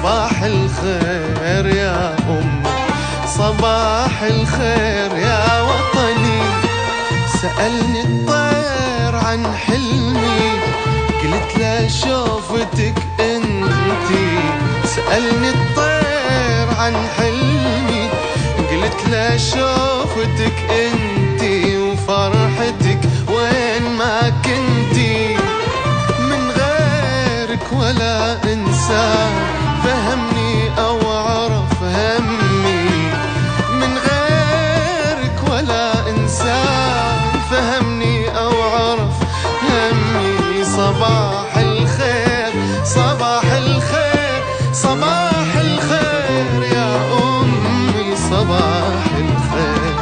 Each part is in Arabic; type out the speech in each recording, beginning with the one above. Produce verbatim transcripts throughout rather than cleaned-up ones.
صباح الخير يا أمي، صباح الخير يا وطني. سألني الطير عن حلمي، قلت له شوفتك انتي. سألني الطير عن حلمي، قلت له شوفتك انتي وفرحتك وين ما كنتي. من غيرك ولا انسان فهمني او عرف همي، من غيرك ولا انسان فهمني او عرف همي. صباح الخير صباح الخير صباح الخير يا أمي، صباح الخير.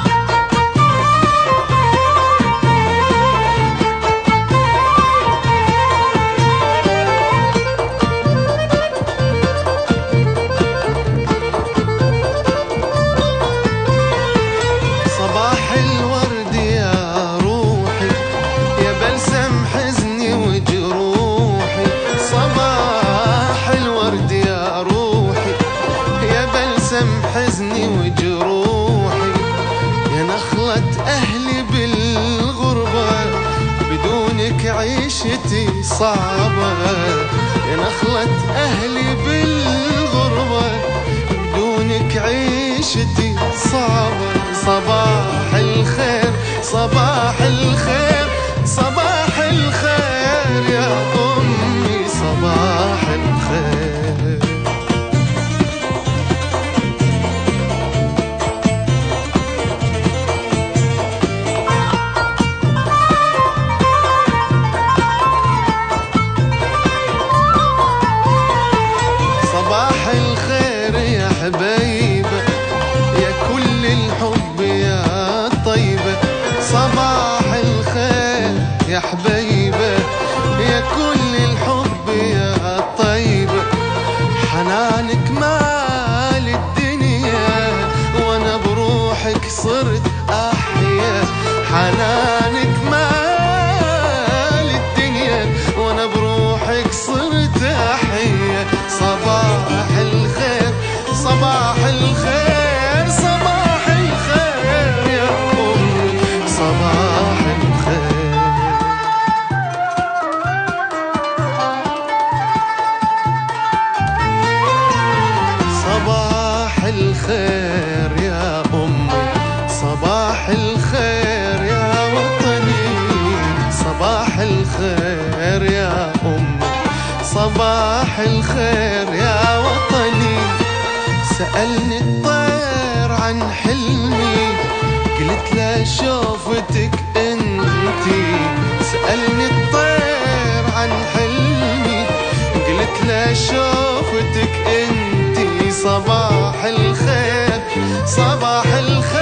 صباح الورد يا روحي، يا بلسم حزني وجروحي. صباح الورد يا روحي، يا بلسم حزني وجروحي. يا نخلة أهلي بالغربة، بدونك عيشتي صعبة. يا نخلة أهلي بالغربة، بدونك عيشتي صعبة. صباح الخير صباح الخير صباح الخير يا أمي، صباح الخير. صباح الخير يا حبايبة، يا كل الحب يا طيبة. صباح الخير يا حبايبة، يا كل الحب يا طيبة. حنانك مال الدنيا وانا بروحك صرت احيا. حنانك مال الدنيا وانا بروحك صرت احيا. صباح الخير صباح الخير صباح الخير يا أمي، صباح الخير. صباح الخير يا أمي، صباح الخير يا وطني. صباح الخير يا أمي، صباح الخير يا وطني. سألني الطير عن حلمي، قلت له شوفتك انتي. سألني الطير عن حلمي، قلت له شوفتك انتي. صباح الخير صباح الخير